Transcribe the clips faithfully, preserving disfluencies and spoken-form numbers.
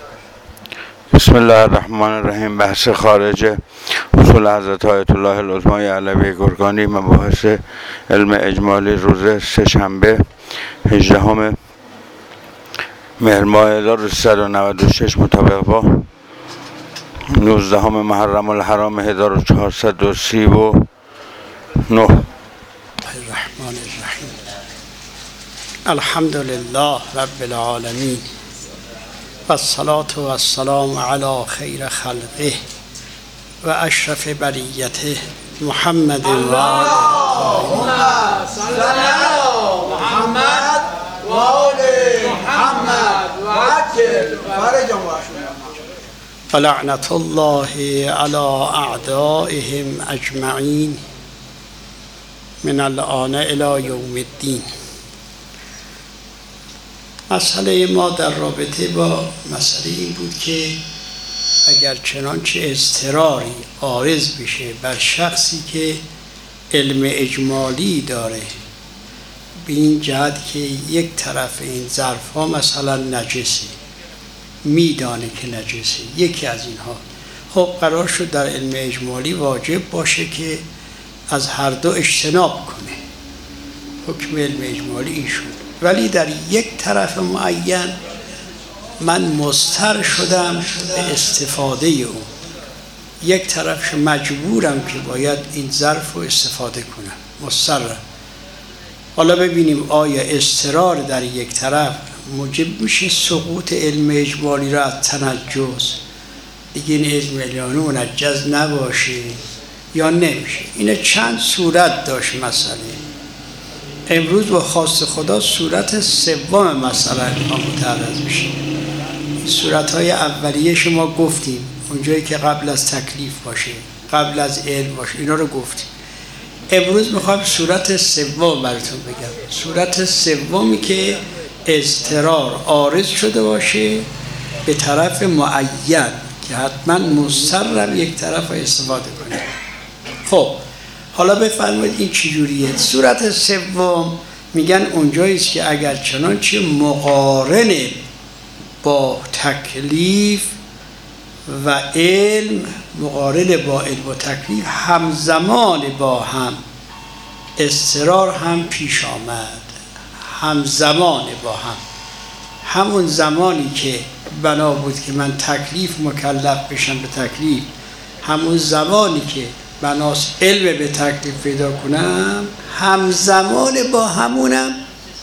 بسم الله الرحمن الرحیم. بحث خارج اصول حضرت آیت الله العظمی علوی گرگانی، مباحث علم اجمالی، روز سه‌شنبه هجدهم مهر ماه هزار و سیصد و نود و شش مطابق با نوزدهم محرم الحرام هزار و چهارصد و سی و نه. الرحمن الرحیم. الحمد لله رب العالمین و الصلاة و السلام علی خیر خلقه و اشرف بریته محمد و آله. اللهم صل علی محمد و آل محمد و عجل فرجهم و لعنت الله علی اعدائهم اجمعین من الآن الی یوم الدین. مسئله ما در رابطه با مسئله این بود که اگر چنانچه اضطراری عارض بشه بر شخصی که علم اجمالی داره به این جهت که یک طرف این ظرف ها مثلا نجسی، میدانه که نجسی، یکی از اینها، خب قرار شد در علم اجمالی واجب باشه که از هر دو اجتناب کنه. حکم علم اجمالی این شد. ولی در یک طرف معین من مضطر شدم به استفاده اون، یک طرفش مجبورم که باید این ظرف رو استفاده کنم، مضطرم. حالا ببینیم آیا اضطرار در یک طرف موجب میشه سقوط علم اجمالی را از تنجز، دیگه این علم اجمالی منجز نباشه یا نمیشه. اینه چند صورت داشت مسئله. امروز با خواست خدا صورت سوم مسئله ما متعرض میشه. صورت‌های اولیه شما گفتیم، اونجایی که قبل از تکلیف باشه، قبل از علم باشه، اینا رو گفتیم. امروز میخوام صورت سوم براتون بگم. صورت سومی که اضطرار عارض شده باشه به طرف معین که حتما مضطرم یک طرف استفاده کنه. خب حالا بفرمایید این چجوریه؟ صورت سوم میگن اونجایی است که اگر چنانچه مقارن با تکلیف و علم، مقارن با علم و تکلیف همزمان با هم، اضطرار هم پیش آمد، همزمان با هم، همون زمانی که بنا بود که من تکلیف مکلف بشم به تکلیف، همون زمانی که بناس علم به تکلیف پیدا کنم، همزمان با همونم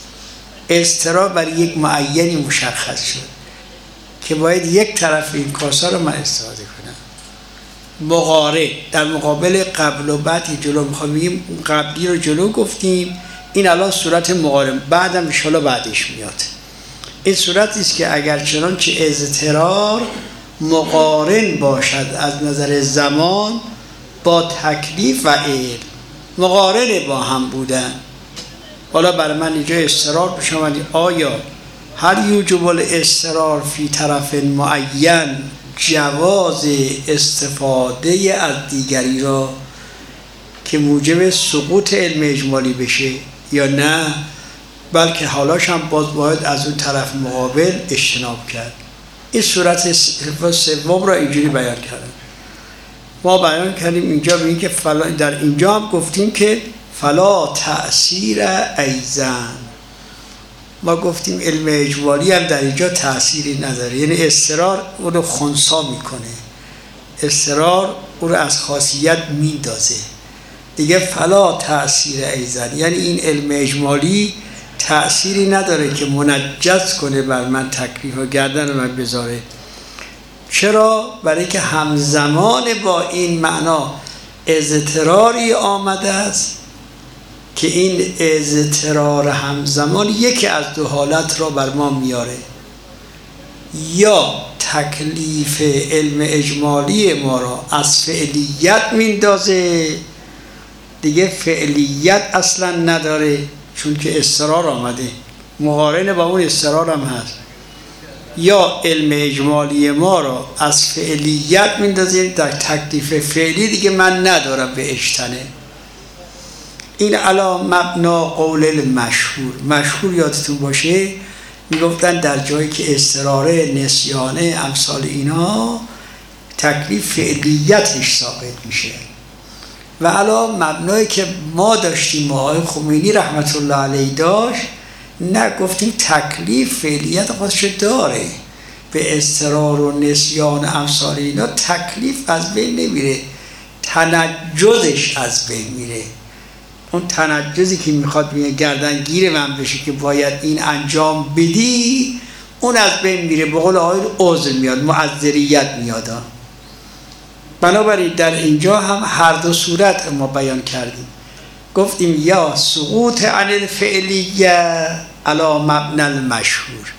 اضطرار برای یک معینی مشخص شد که باید یک طرف این کاسا رو من استفاده کنم. مقارن در مقابل قبل و بعد جلو میخوام بگیم، قبلی رو جلو گفتیم، این الان صورت مقارن، بعدم ان شاءالله بعدش میاد. این صورتی است که اگر چنانچه اضطرار مقارن باشد از نظر زمان با تکلیف و علم، مقارن با هم بودن. حالا برای من اینجا اضطرار پیش آمد، آیا هر یوجب الاضطرار فی طرف معین جواز استفاده از دیگری را که موجب سقوط علم اجمالی بشه یا نه، بلکه حالاش هم باز باید از اون طرف مقابل اجتناب کرد. این صورت سوم را اینجوری بیان کردم. ما بیان کردیم اینجا به این که در اینجا هم گفتیم که فلا تأثیر ایزن. ما گفتیم علم اجمالی هم در اینجا تأثیری نداره، یعنی اضطرار او رو خنثی میکنه، اضطرار او رو از خاصیت میندازه دیگه. فلا تأثیر ایزن یعنی این علم اجمالی تأثیری نداره که منجز کنه بر من تکلیف و گردن من بذاره. چرا؟ برای که همزمان با این معنا اضطراری آمده است که این اضطرار همزمان یکی از دو حالت را بر ما میاره، یا تکلیف علم اجمالی ما را از فعلیت میندازه دیگه، فعلیت اصلا نداره چون که اضطرار آمده، مقارن با اون اضطرار هم هست، یا علم اجمالی ما را از فعلیت میندازه در تکلیف فعلی دیگه من ندارم به اجتنه. این علا مبنا قول المشهور. مشهور یادتون باشه میگفتن در جایی که اضطراره، نسیانه، امثال اینا، تکلیف فعلیتش ثابت میشه. و علا مبنایی که ما داشتیم و آقای خمینی رحمت الله علیه داشت، نه گفتیم تکلیف فعلیت خودش داره، به اضطرار و نسیان و امثال اینا تکلیف از بین نمیره، تنجزش از بین میره. اون تنجزی که میخواد میگه گردنگیر من بشه که باید این انجام بدی، اون از بین میره، به قول آقای عذر میاد، معذریت میاد. بنابراین در اینجا هم هر دو صورت ما بیان کردیم. گفتیم یا سقوط عن الفعلیه علی مبنی المشهور،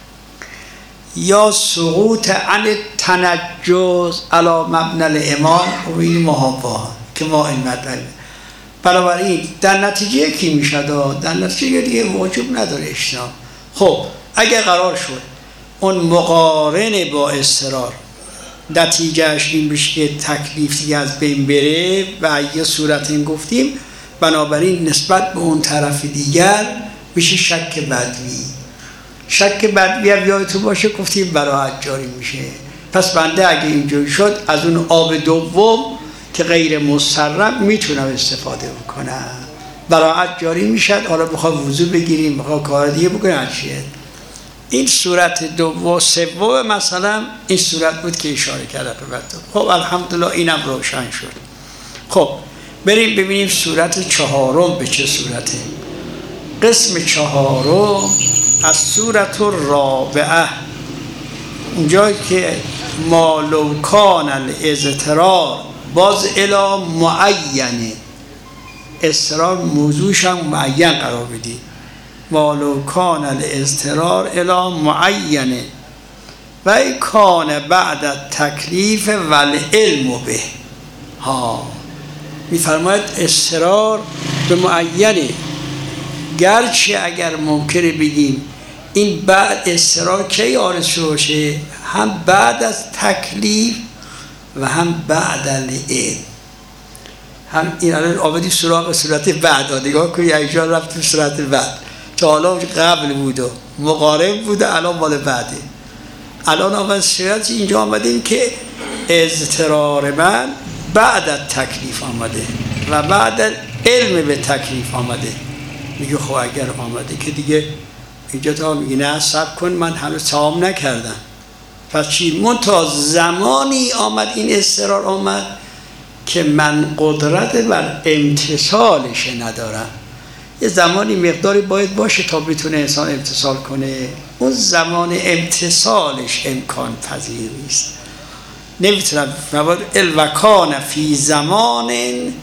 یا سقوط عن التنجز علی مبنی الامام و این محابا که ما این مطلب. بنابراین در نتیجه کی میشه؟ در نتیجه دیگه موجب نداره اجتناب. خب اگه قرار شد اون مقارن با اضطرار نتیجهش این بشه که تکلیف دیگه از بین بره و یه صورت این گفتیم، بنابراین نسبت به اون طرف دیگر میشه شک بدوی. شک بدوی هم یادتون باشه گفتیم براحت جاری میشه. پس بنده اگه اینجوری شد از اون آب دوم که غیر مسرب میتونم استفاده بکنم، براحت جاری میشد. حالا بخواه وضو بگیریم، بخواه کار دیگه بکنم چیه. این صورت دوم سوم مثلا این صورت بود که اشاره کرده به بعد. خب الحمدلله اینم روشن شد. خب بریم ببینیم صورت چهارم به چه صورته. قسم چهارم از صورت الرابعه، اونجایی که ما لو کان الاضطرار باز الی معینه، اضطرار موضوعش هم معین قرار بدید. ما لو کان الاضطرار الی معینه و ای کان بعد تکلیف و العلم به. ها میفرماید اضطرار به معینه، گرچه اگر ممکنه بگیم این بعد اضطرار کی آرز شوشه، هم بعد از تکلیف و هم بعد العلم. هم این الان آمدی سراغ صورت بعد، نگاه کنی اینجا رفت تو صورت بعد، تا حالا قبل بود و مقارن بود، الان مال بعده. الان آمد صورت اینجا آمدیم که اضطرار من بعد از تکلیف آمده و بعد علم به تکلیف آمده. میگه خب اگر آمده که دیگه اینجا تا میگه نه صبر کن من هنوز تمام نکردم. پس چی؟ من تا زمانی آمد این اضطرار آمد که من قدرت بر امتصالش ندارم. یه زمانی مقداری باید باشه تا بتونه انسان امتصال کنه، اون زمان امتصالش امکان پذیر نیست. نمیتونم نباید الوکان فی زمان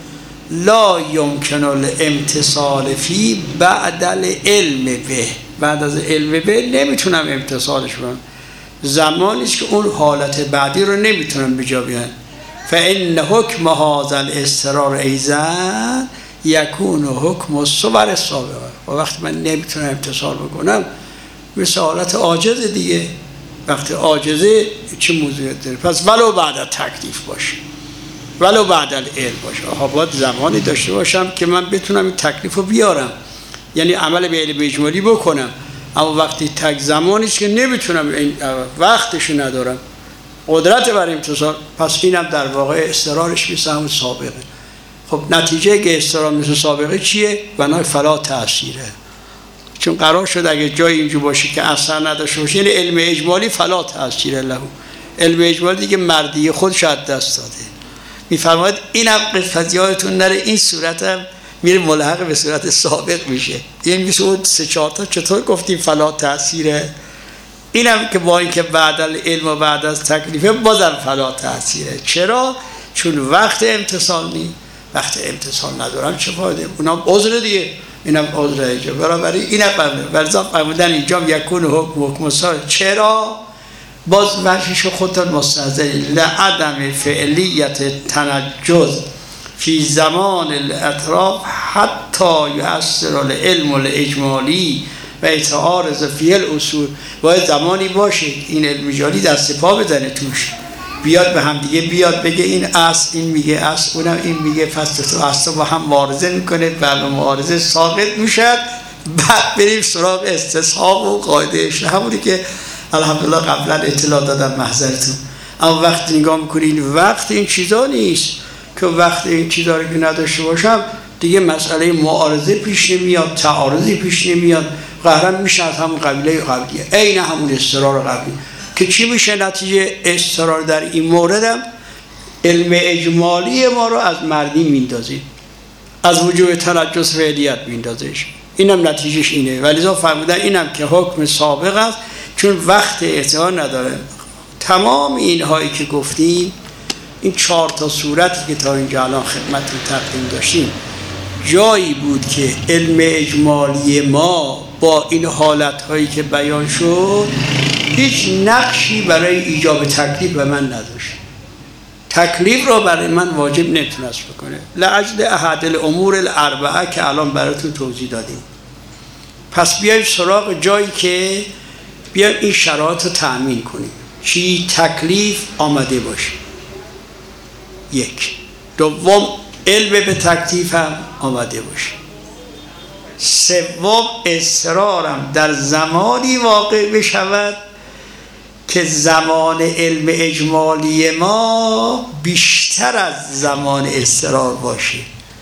لا یمکن الامتصال فی بعد العلم به، بعد از علم به نمیتونم امتصالش کنم. زمانیست که اون حالت بعدی رو نمیتونم بجا بیان. فإن حکم هذا الاضطرار ایضا یکون حکم الصور السابقه. و وقتی من نمیتونم امتصال بکنم مثل حالت عاجز دیگه. وقتی عاجزه چه موضوعیت داره؟ پس ولو بعد از تکلیف باشه، ولو بعد از علم باشه. آها باید زمانی داشته باشم که من بتونم این تکلیف رو بیارم، یعنی عمل به علم اجمالی بکنم. اما وقتی تک زمانیست که نمیتونم، این وقتش ندارم، قدرت بر امتصال، پس اینم در واقع اضطرارش مثل همون سابقه. خب نتیجه که اضطرار مثل سابقه چیه؟ بنای فلا تأثیره. چون قرار شد اگه جای اینجور باشه که اثر نداشته باشه، یعنی علم اجمالی فلا تأثیره له. علم اجمالی دیگه مردی خودش از دست داده. میفرماید اینم قسمت یادتون نره، این صورت هم میره ملحق به صورت سابق میشه. یعنی میشه اون سه چهار تا چطور گفتیم فلا تأثیره، اینم که با اینکه بعد از علم و بعد از تکلیفه بازم فلا تأثیره. چرا؟ چون وقت امتصال نی، وقت امتصال ندارم چه فایده؟ اونم عذر دیگه، اینم عذر اینجا. برابری اینم برزا فرمودن اینجا یکون حکم حکم صالح. چرا؟ باز وجهش خودتون مستحضر لعدم فعلیت تنجز فی زمان الاطراف حتی یؤثر العلم الاجمالی و اتعارض فی الاصول. باید زمانی باشه این علم اجمالی دست پا بزنه توش، بیاد به هم دیگه، بیاد بگه این اصل، این میگه اصل، اونم این میگه، پس تو اصل با هم معارضه میکنه، بعد معارضه ساقط میشد بعد بریم سراغ استصحاب و قاعدهش، همونی که الحمدلله قبلا اطلاع دادم محضرتون. اما وقتی نگاه میکنین وقت این چیزا نیست که وقت این چیزا رو که نداشته باشم دیگه مسئله معارضه پیش نمیاد، تعارضی پیش نمیاد، قهرم میشه از همون قبیله قبلیه، عین همون اضطرار قبلی. که چی میشه نتیجه اضطرار در این موردم؟ علم اجمالی ما رو از مردی میندازید، از وجوه تنجس فعلیت میندازش. اینم نتیجهش اینه. ولیذا فرمودن اینم که حکم سابق است چون وقت اعتبار نداره. تمام اینهایی که گفتیم، این چهار تا صورتی که تا اینجا الان خدمتتون تقدیم داشتیم، جایی بود که علم اجمالی ما با این حالتهایی که بیان شد هیچ نقشی برای ایجاب تکلیف به من نداشت. تکلیف را برای من واجب نتونست بکنه لعجل احد الامور الاربعه که الان براتون توضیح دادیم. پس بیایم سراغ جایی که بیایم این شرایط رو تأمین کنیم. چی؟ تکلیف آمده باشه. یک. دوم علم به تکلیف هم آمده باشه. سوم اصرارم در زمانی واقع بشود که زمان علم اجمالی ما بیشتر از زمان اصرار باشه.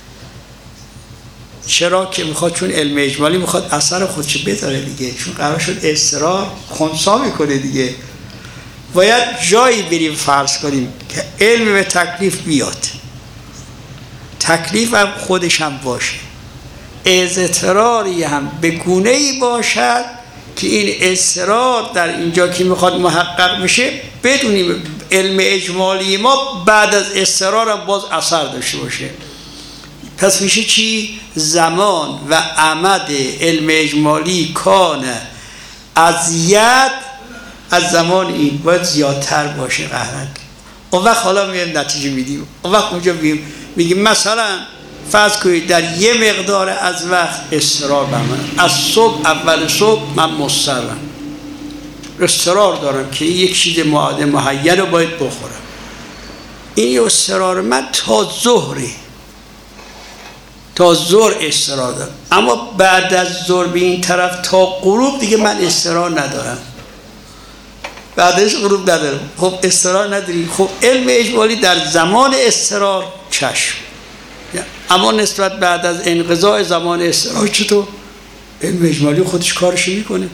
چرا که میخواد؟ چون علم اجمالی میخواد اثر خودش بذاره دیگه، چون قرار شد اصرار خنثی میکنه دیگه. باید جایی بریم فرض کنیم که علم به تکلیف بیاد، تکلیف هم خودش هم باشه، اضطراری هم به گونه‌ای باشد که این اصرار در اینجا که میخواد محقق بشه بدونیم علم اجمالی ما بعد از اصرار هم باز اثر داشته باشه. پس میشه چی؟ زمان و عمد علم اجمالی کان ازید از زمان این باید زیادتر باشه قهرن. اون وقت حالا میایم نتیجه میدیم. اون وقت اونجا میگیم مثلا فرض کنید در یه مقدار از وقت اصرار بر من، از صبح اول صبح من مضطرم، اصرار دارم که یک چیز معاده مهیّ رو باید بخورم. این اصرار من تا ظهره، تا ظهر اصرار دارم، اما بعد از ظهر به این طرف تا غروب دیگه من اصرار ندارم، بعدش غروب ندارم. خب اصرار نداری. خب علم اجمالی در زمان اصرار چشم، اما نسبت بعد از انقضاء زمان اصرار چطور؟ علم اجمالی خودش کارش میکنه.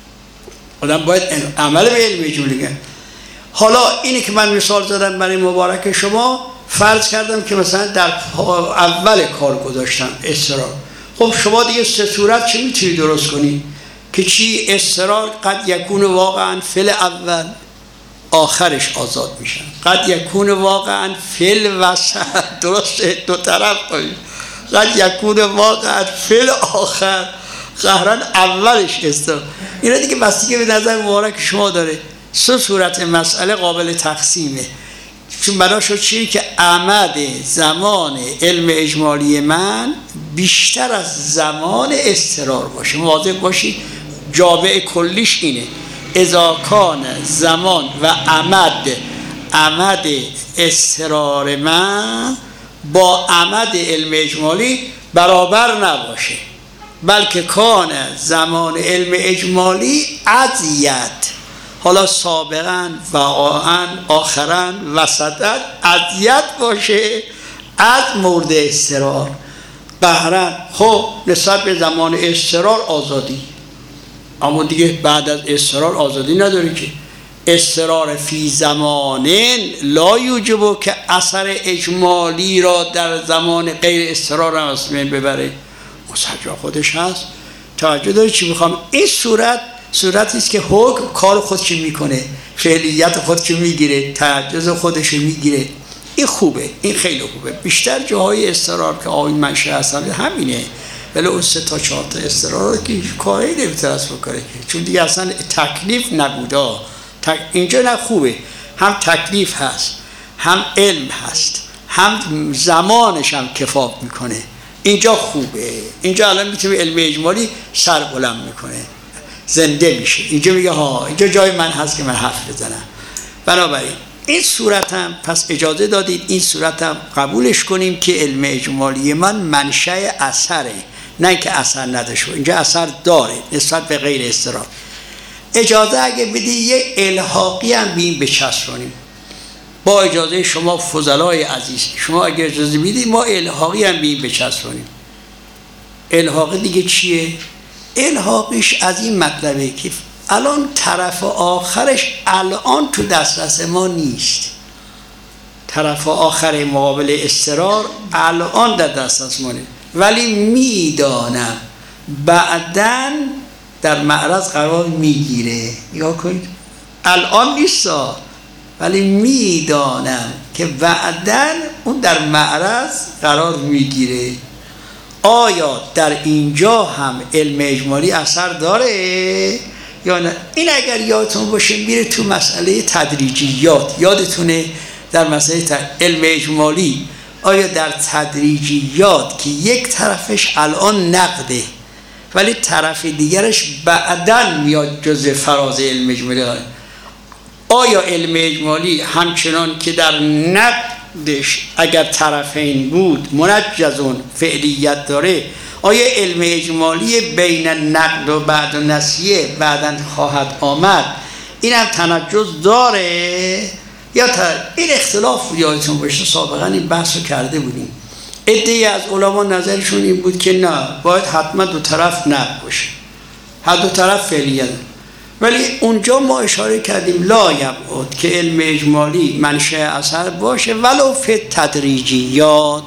آدم باید عمل به علم اجمالی کنه. حالا اینی که من مثال زدم برای مبارک شما، فرض کردم که مثلا در اول کار گذاشتم اصرار. خب شما دیگه سه صورت چه میتونی درست کنی؟ که چی؟ اصرار قد یکون واقعا فل اول، آخرش آزاد میشن. قد یکون واقعا فل وسط، درسته؟ دو طرف کنید. قد یکون واقعا فل آخر، قهرن اولش اصرار. اینا دیگه بستگی به نظر مبارک شما داره. سه صورت مسئله قابل تقسیمه. چون بنا شد چیه که عمد زمان علم اجمالی من بیشتر از زمان اضطرار باشه. مواظب باشید جابع کلیش اینه: اذا کان زمان و عمد عمد اضطرار من با عمد علم اجمالی برابر نباشه، بلکه کان زمان علم اجمالی ازید، حالا سابقا واقعا آخرا وسطا ازید باشه از مورد اضطرار. بهرن خب نسبت به زمان اضطرار آزادی، اما دیگه بعد از اضطرار آزادی نداری که. اضطرار فی زمانن لا یوجب که اثر اجمالی را در زمان غیر اضطرار هم از بین ببره. مسجع خودش هست. توجه داری چی میخوام؟ این صورت صورتی است که حکم کار خودش میکنه، فعلیت خودش میگیره، تعجز خودش میگیره. این خوبه، این خیلی خوبه. بیشتر جاهای اضطرار که آقای منشه هستن همینه، ولی اون سه تا چهار تا اضطرار رو که کاری نمیتونه بکنه، چون دیگه اصلا تکلیف نبوده. تک... اینجا نه خوبه، هم تکلیف هست، هم علم هست، هم زمانش هم کفاف میکنه. اینجا خوبه. اینجا الان میتونه علم اجمالی سر بلند میکنه، زنده میشه. اینجا میگه ها اینجا جای من هست که من حرف بزنم. بنابراین این صورت هم پس اجازه دادید این صورت هم قبولش کنیم که علم اجمالی من منشأ اثره، نه اینکه اثر نداشته. اینجا اثر داره نسبت به غیر اضطرار. اجازه اگه بدی یه الحاقی هم بیم بچسبونیم، با اجازه شما فضلای عزیز، شما اگه اجازه بدید ما الحاقی هم بیم بچسبونیم. الحاقی دیگه چیه؟ الحاقش از این مطلبه که الان طرف آخرش الان تو دسترس ما نیست. طرف آخر مقابل اضطرار الان در دسترس ما نیست، ولی میدانم بعداً در معرض قرار میگیره. نگاه کنید، الان نیستا ولی میدانم که بعداً اون در معرض قرار میگیره. آیا در اینجا هم علم اجمالی اثر داره یا نه؟ این اگر یادتون باشه میره تو مسئله تدریجیات. یادتونه در مسئله علم اجمالی آیا در تدریجیات که یک طرفش الان نقده ولی طرف دیگرش بعداً میاد جزء فراز علم اجمالی، آیا علم اجمالی همچنان که در نقدش اگر طرفین بود منجزون فعلیت داره، آیا علم اجمالی بین نقد و بعد و نسیه بعداً خواهد آمد این هم تنجز داره یا تا این اختلاف یادتون باشه سابقا این بحث رو کرده بودیم. عده‌ای از علما نظرشون این بود که نه، باید حتما دو طرف نقد باشه، هر دو طرف فعلیت. ولی اونجا ما اشاره کردیم لا یبعد که علم اجمالی منشأ اثر باشه ولو فی تدریجیات،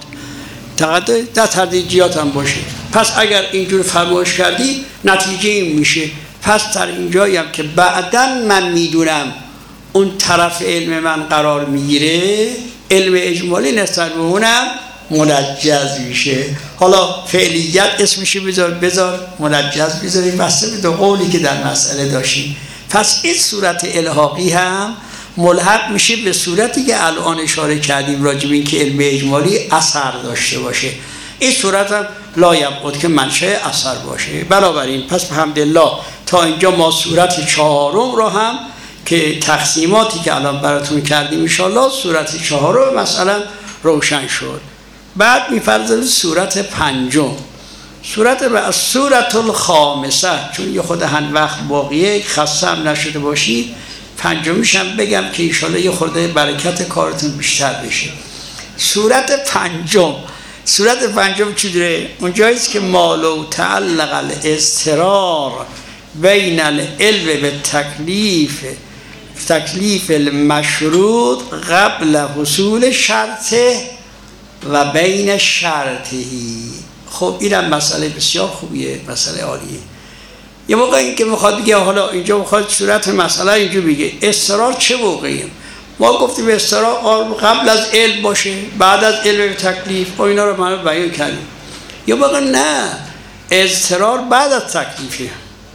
در تدریجیات هم باشه. پس اگر اینجور فرمایش کردی نتیجه این میشه، پس در اینجایی هم که بعداً من میدونم اون طرف علم من قرار میگیره، علم اجمالی نسبت به اونم منجز میشه. حالا فعلیت اسمشی بذار بذار منجز بذاریم بسته به دو قولی که در مسئله داشتیم. پس این صورت الحاقی هم ملحق میشه به صورتی که الان اشاره کردیم راجع به این که علم اجمالی اثر داشته باشه. این صورت هم لا یبعد که منشأ اثر باشه. بنابراین پس بحمدالله تا اینجا ما صورت چهارم رو هم که تقسیماتی که الان براتون کردیم انشاءالله صورت چهارم مثلا روشن شد. بعد می‌فرضه صورت پنجم، صورت به صورت الخامسه، چون یه خود هن وقت باقیه خسته هم نشده باشید پنجمیش هم بگم که انشاءالله یه خورده برکت کارتون بیشتر بشه. صورت پنجم، صورت پنجم چجوره؟ اونجاییست که مالو تعلق الاضطرار بین العلم به تکلیف تکلیف المشروط قبل حصول شرطه و بین شرطهی. خب اینم مسئله بسیار خوبیه، مسئله عالیه. یه موقع این که میخواد بگه حالا اینجا میخواد صورت مسئله اینجا بگه اضطرار چه موقعیه؟ ما گفتیم اضطرار قبل از علم باشه، بعد از علم تکلیف و اینا رو من بیان کردیم. یه موقع نه، اضطرار بعد از تکلیفه،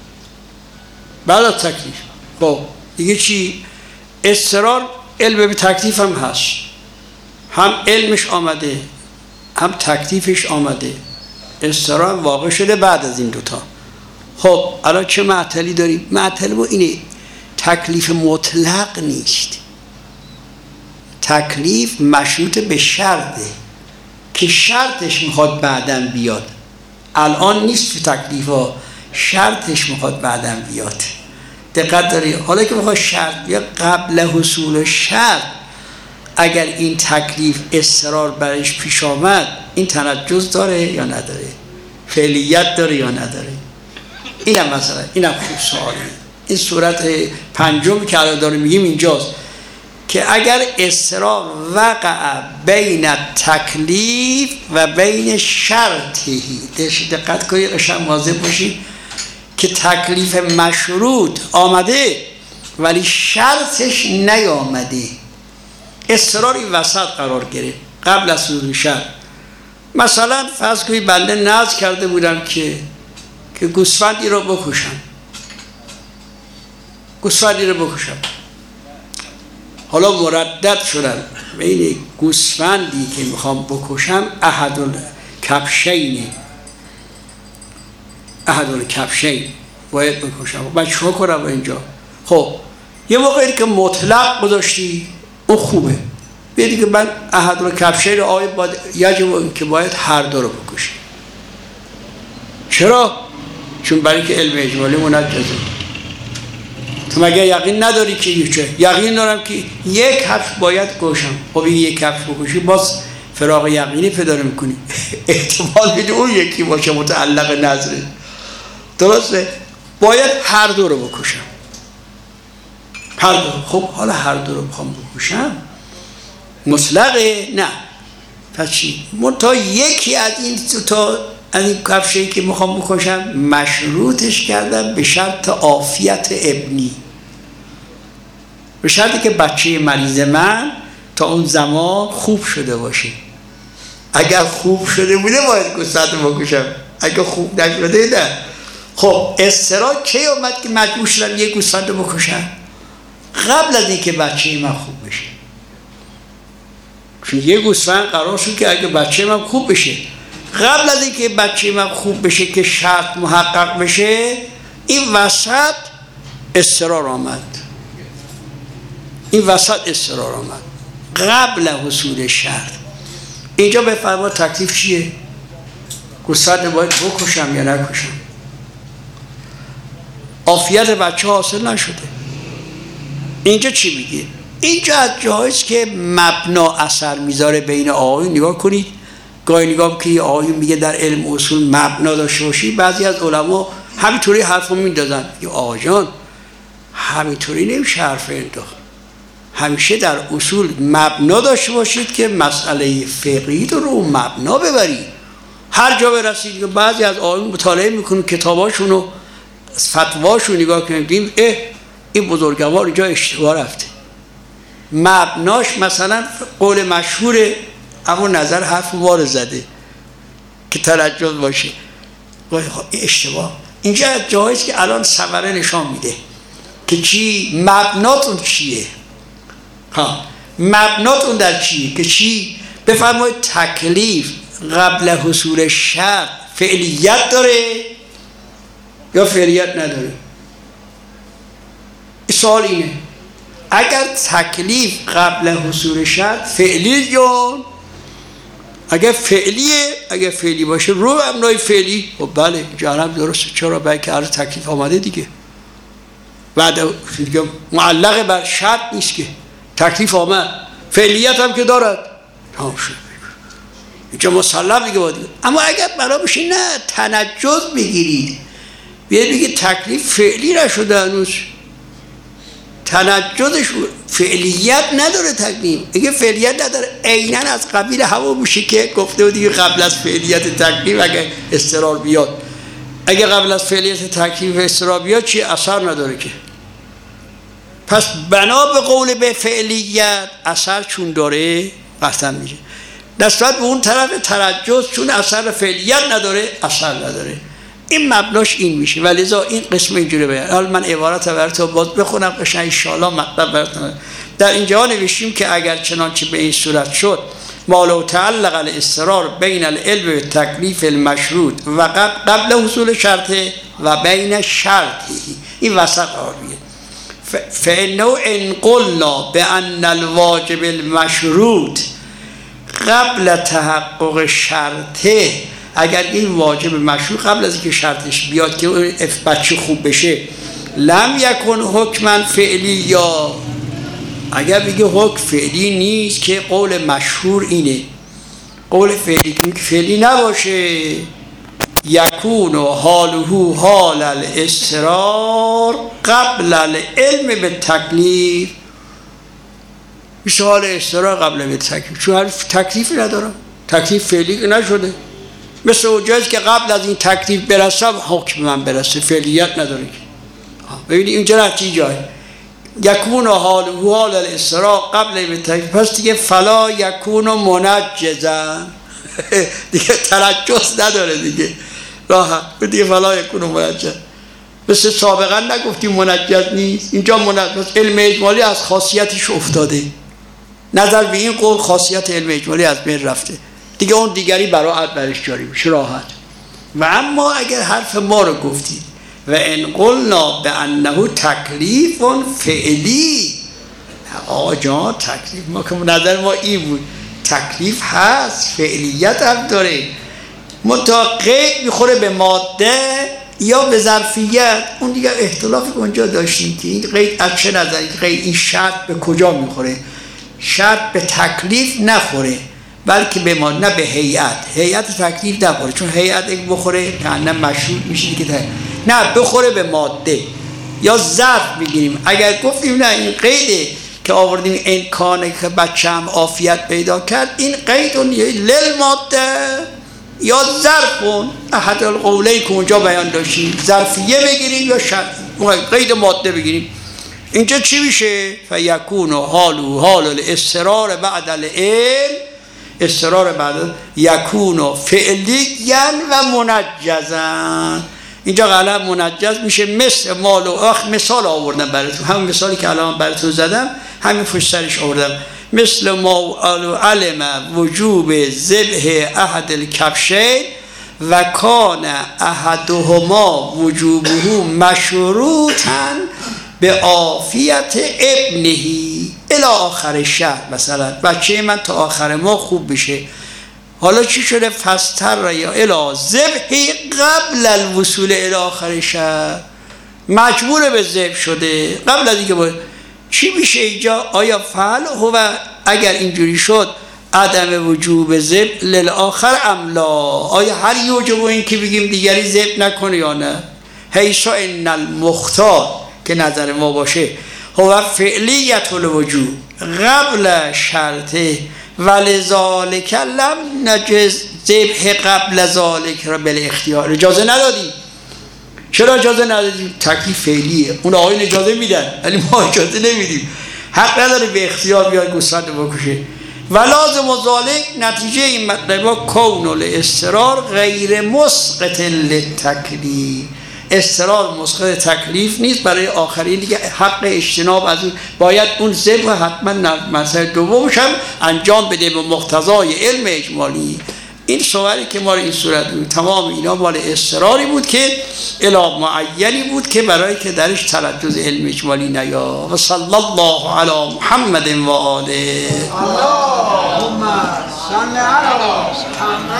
بعد از تکلیف. خب دیگه چی؟ اضطرار علم به تکلیف هم هست، هم علمش آمده هم تکلیفش آمده، اضطرار واقع شده بعد از این دوتا. خب الان چه معطلی داریم؟ معطل با اینه تکلیف مطلق نیست، تکلیف مشروط به شرطه که شرطش میخواد بعداً بیاد، الان نیست تو تکلیف ها، شرطش میخواد بعداً بیاد. دقت داری؟ حالا که میخواد شرط بیاد قبل حصول شرط اگر این تکلیف اضطرار برش پیش آمد این تنجز داره یا نداره؟ فعلیت داره یا نداره؟ اینم مثلا اینم خوب سواله. این صورت پنجم که الان داره میگیم اینجاست که اگر اضطرار وقع بین تکلیف و بین شرطی، دقت کنید قشنگ مواظب باشید که تکلیف مشروط آمده ولی شرطش نیامده، اضطرار این وسط قرار گرفت قبل از حصول شرط. مثلا فرض کنید بنده نذر کرده بودم که که گوسفندی رو بکشم، گوسفندی رو بکشم، حالا مردد شدم بین گوسفندی که میخوام بکشم احد الکبشین احد الکبشین باید بکشم، من چه کنم اینجا؟ خب یه موقعی که مطلق گذاشتی اون خوبه، بیدی که من احد الکبشین آید باید یجب که باید هر دو رو بکشم. چرا؟ چون برای که علم اجمالی منجزه. تو مگه یقین نداری که چه؟ یقین دارم که یک حرف باید گوشم. خب این یک حرف بگوشی باز فراغ یقینی پیدا میکنی. احتمال میده اون یکی باشه متعلق نظره. درسته؟ باید هر دو رو بکشم. هر دو. خب حالا هر دو رو بخوام بکشم مطلقه؟ نه. پس چی؟ من تا یکی از این تا از این کفشی که میخوام بکشم مشروطش کردم به شرط عافیت ابنی، به شرطی که بچه مریض من تا اون زمان خوب شده باشه. اگر خوب شده بوده باید گوسفند رو بکشم، اگر خوب نشده نه. خب استرا کی اومد که مجبور شدم یک گوسفند رو بکشم؟ قبل از اینکه بچه من خوب بشه. چون یک گوسفند قرار شد که اگه بچه من خوب بشه، قبل از اینکه بچه من خوب بشه که شرط محقق بشه، این وسط اضطرار آمد. این وسط اضطرار آمد قبل حصول شرط. اینجا بفرما تکلیف چیه؟ گوسفند باید بکشم یا نکشم؟ عافیت بچه حاصل نشده. اینجا چی میگه؟ اینجا از جایست که مبنا اثر میذاره بین آقایون. نگاه کنید، گاهی نگاه که آقایون میگه در علم اصول مبنا داشته باشی، بعضی از علما همینطوری حرفو میندازن. میگه آقا جان همینطوری نمیشه حرف انداخت. همیشه در اصول مبنا داشته باشید که مسئله فقهی رو رو مبنا ببرید. هر جا برسید که بعضی از آقایون مطالعه میکنن کتاباشون و فتواشون نگاه کنیم، اه این بزرگوار اینجا اشتباه رفته. مبناش مثلا قول مشهور اما نظر حرف وارد زده که ترجمه باشه، اشتباه. اینجا جاییست که الان ثمره نشان میده که چی مبناتون چیه. ها مبناتون در چیه که چی؟ بفرمایید تکلیف قبل حصول شرط فعلیت داره یا فعلیت نداره؟ سوال اینه. اگر تکلیف قبل حصول شرط فعلی یا اگر فعلیه، اگر فعلی باشه رو مبنای فعلی، خب بله جانب درسته. چرا؟ برای که عرض تکلیف آمده دیگه، بعد دیگه معلق بر شرط نیست که تکلیف آمد، فعلیت هم که دارد تمام شد. اینجا مسلم دیگه باید. اما اگر برای بشه نه تنجز بگیرید، بیاید بگید تکلیف فعلی نشده هنوز، تنجزش فعلیت نداره. تکلیف اگه فعلیت نداره عیناً از قبیل هوا میشه که گفته و دیگه قبل از فعلیت تکلیف اگه اضطرار بیاد، اگه قبل از فعلیت تکلیف اضطرار بیاد چی اثر نداره که. پس بنا به قول به فعلیت اثر چون داره قطعا میشه. نسبت به اون طرف ترجز چون اثر فعلیت نداره اثر نداره. این مبناش این میشه. ولذا این قسم اینجوری بیان. حالا من عبارت براتون باز بخونم قشنگ ان شاء الله مطلب براتون. در اینجا نوشتیم که اگر چنانچه به این صورت شد ما لو تعلق الاضطرار بین العلم و تکلیف المشروط و قبل حصول شرطه و بین شرطه، این وسط قرار میگیره. فانه ان قلنا بان الواجب المشروط قبل تحقق شرطه، اگر این واجب مشروط قبل از اینکه شرطش بیاد که بچه خوب بشه، لم یکن حکما فعلی، یا اگر بگه حکم فعلی نیست که قول مشهور اینه، قول فعلی که فعلی نباشه، یکون و حاله حال الاضطرار قبل العلم به تکلیف، میشه حال اضطرار قبل به تکلیف، چون تکلیفی ندارم، تکلیف فعلی که نشده. مثل اونجاست که قبل از این تکلیف برسم حکم من برسه، فعلیت نداره که. ببینید اینجا نتیجه جای یکون و حال و حال الاضطرار قبل به تکلیف، پس دیگه فلا یکون و منجزن دیگه ترجز نداره دیگه، راحت دیگه فلا یکون و منجز. مثل سابقا نگفتیم منجز نیست، اینجا منجز. علم اجمالی از خاصیتش افتاده، نظر به این قول خاصیت علم اجمالی از بین رفته دیگه، اون دیگری براعت برش جاری میشه راحت. و اما اگر حرف ما رو گفتید و ان قلنا بانه تکلیف فعلی، آقا جان تکلیف ما که نظر ما این بود، تکلیف هست فعلیت هم داره، منتها قید میخوره به ماده یا به ظرفیت. اون دیگه اختلافی که اونجا داشتیم که این قید از چه نظری، قید این شرط به کجا میخوره؟ شرط به تکلیف نخوره بلکه به ما، نه به هیئت. هیئت تکلیف نخوره، چون هیئت اگه بخوره کانه مشروط میشه که نه بخوره به ماده یا ظرف بگیریم. اگر گفتیم نه این قیده که آوردیم امکانه که بچه هم عافیت پیدا کرد، این قید اون لل ماده یا ظرفون احد القولین که اونجا بیان داشتیم، ظرفیه بگیریم یا شرط قید ماده بگیریم. اینجا چی میشه؟ فیکون حالو حال الاضطرار بعد العلم، اضطرار بعد یکون فعلیا و منجزا. اینجا غلط منجز میشه، مثل مال و اخ. مثال آوردم براتون، همون مثالی که الان براتون زدم همین پشت سرش آوردم. مثل ما علم وجوب ذبح احد الکبشین و کان احدهما وجوبه مشروطا به عافیت ابنهی الی آخر شهر. مثلا بچه من تا آخر ما خوب بشه، حالا چی شده؟ فستر یا الی ذبح قبل الوصول الی آخر شهر، مجبور به ذبح شده قبل از اینکه باید. چی میشه اینجا؟ آیا فعل هو اگر اینجوری شد عدم وجوب ذبح للآخر ام لا؟ آیا هر یوجب این که بگیم دیگری ذبح نکنه یا نه؟ حیث ان المختار که نظر ما باشه هو فعلیت الوجوب قبل شرطه ولذالک لم نجز ذبح قبل ذالک را بالاختیار. اجازه ندادیم. چرا اجازه ندادیم؟ تکلیف فعلیه، اون آقایون اجازه میدن ولی ما اجازه نمیدیم. حق نداره به اختیار بیاد گوسفند بکشه. و لازم ذالک نتیجه این مطلب کون الاضطرار غیر مسقط للتکلیف. اضطرار مسقط تکلیف نیست برای آخرین دیگه، حق اجتناب از اون باید اون ذبح حتما مسئله دومش هم انجام بده به مقتضای علم اجمالی. این سوالی که ما رو این صورت بود تمام اینا مال اضطراری بود که الی معینی بود که برای که درش تلجز علم اجمالی نیا. و صلی الله علی محمد و آله. اللهم صل علی محمد.